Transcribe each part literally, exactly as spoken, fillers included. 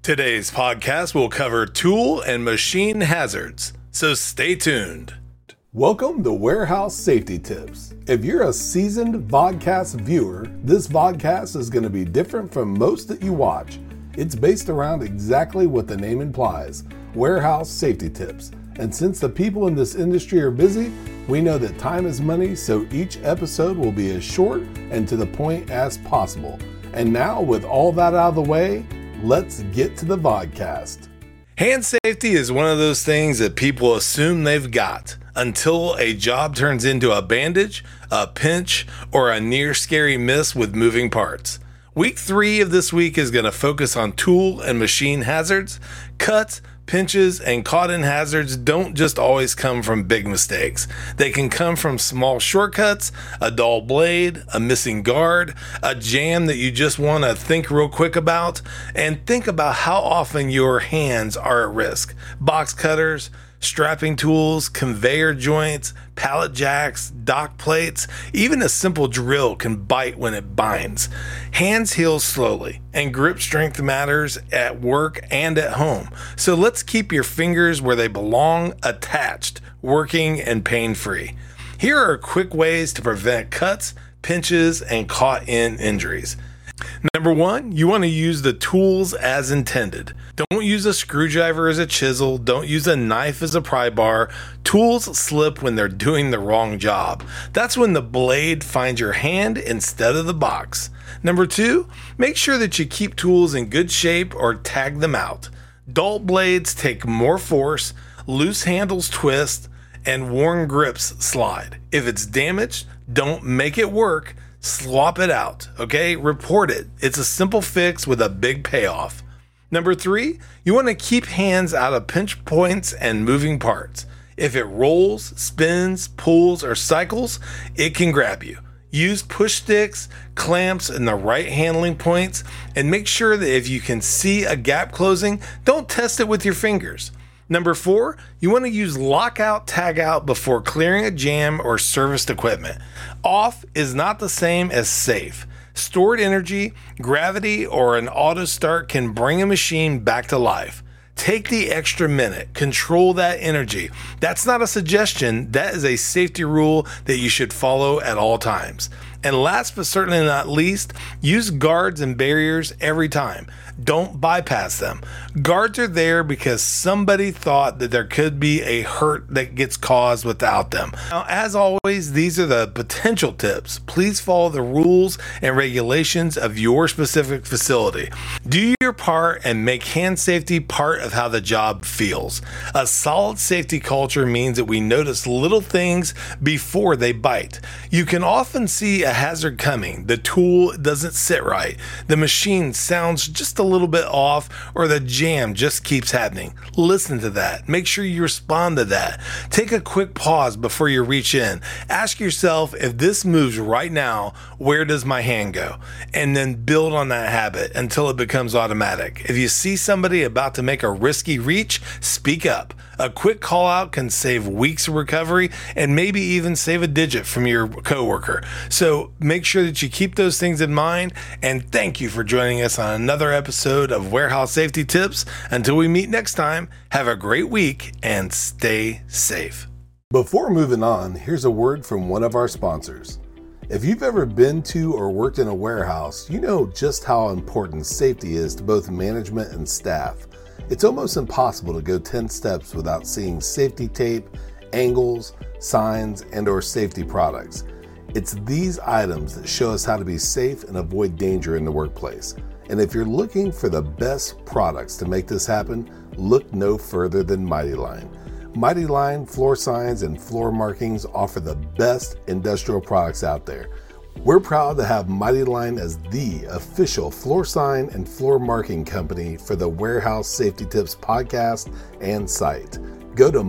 Today's podcast will cover tool and machine hazards, so stay tuned. Welcome to Warehouse Safety Tips. If you're a seasoned vodcast viewer, this vodcast is going to be different from most that you watch. It's based around exactly what the name implies, warehouse safety tips. And since the people in this industry are busy, we know that time is money, so each episode will be as short and to the point as possible. And now, with all that out of the way, let's get to the vodcast. Hand safety is one of those things that people assume they've got until a job turns into a bandage, a pinch, or a near scary miss with moving parts. Week three of this week is going to focus on tool and machine hazards. Cuts, pinches, and caught-in hazards don't just always come from big mistakes. They can come from small shortcuts, a dull blade, a missing guard, a jam that you just want to think real quick about, and think about how often your hands are at risk. Box cutters, strapping tools, conveyor joints, pallet jacks, dock plates, even a simple drill can bite when it binds. Hands heal slowly, and grip strength matters at work and at home. So let's keep your fingers where they belong, attached, working, and pain-free. Here are quick ways to prevent cuts, pinches, and caught-in injuries. Number one, you want to use the tools as intended. Don't use a screwdriver as a chisel. Don't use a knife as a pry bar. Tools slip when they're doing the wrong job. That's when the blade finds your hand instead of the box. Number two, make sure that you keep tools in good shape or tag them out. Dull blades take more force, loose handles twist, and worn grips slide. If it's damaged, don't make it work. Swap it out, okay? Report it. It's a simple fix with a big payoff. Number three, you want to keep hands out of pinch points and moving parts. If it rolls, spins, pulls, or cycles, it can grab you. Use push sticks, clamps, and the right handling points, and make sure that if you can see a gap closing, don't test it with your fingers. Number four, you want to use lockout tagout before clearing a jam or serviced equipment. Off is not the same as safe. Stored energy, gravity, or an auto start can bring a machine back to life. Take the extra minute. Control that energy. That's not a suggestion. That is a safety rule that you should follow at all times. And last but certainly not least, use guards and barriers every time. Don't bypass them. Guards are there because somebody thought that there could be a hurt that gets caused without them. Now, as always, these are the potential tips. Please follow the rules and regulations of your specific facility. Do your part and make hand safety part of how the job feels. A solid safety culture means that we notice little things before they bite. You can often see a hazard coming. The tool doesn't sit right. The machine sounds just a little bit off, or the jam just keeps happening. Listen to that. Make sure you respond to that. Take a quick pause before you reach in. Ask yourself, if this moves right now, where does my hand go? And then build on that habit until it becomes automatic. If you see somebody about to make a risky reach, speak up. A quick call out can save weeks of recovery and maybe even save a digit from your coworker. So make sure that you keep those things in mind, and thank you for joining us on another episode of Warehouse Safety Tips. Until we meet next time, have a great week and stay safe. Before moving on, here's a word from one of our sponsors. If you've ever been to or worked in a warehouse, you know just how important safety is to both management and staff. It's almost impossible to go ten steps without seeing safety tape, angles, signs, and or safety products. It's these items that show us how to be safe and avoid danger in the workplace. And if you're looking for the best products to make this happen, look no further than Mighty Line. Mighty Line floor signs and floor markings offer the best industrial products out there. We're proud to have Mighty Line as the official floor sign and floor marking company for the Warehouse Safety Tips podcast and site. Go to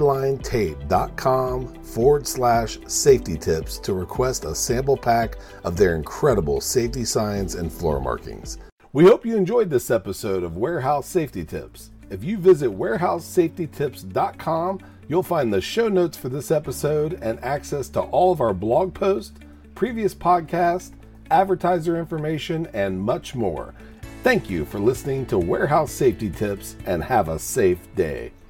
mightylinetape.com forward slash safety tips to request a sample pack of their incredible safety signs and floor markings. We hope you enjoyed this episode of Warehouse Safety Tips. If you visit warehouse safety tips dot com, you'll find the show notes for this episode and access to all of our blog posts, previous podcasts, advertiser information, and much more. Thank you for listening to Warehouse Safety Tips, and have a safe day.